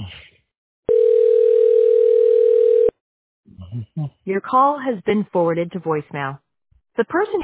Your call has been forwarded to voicemail. The person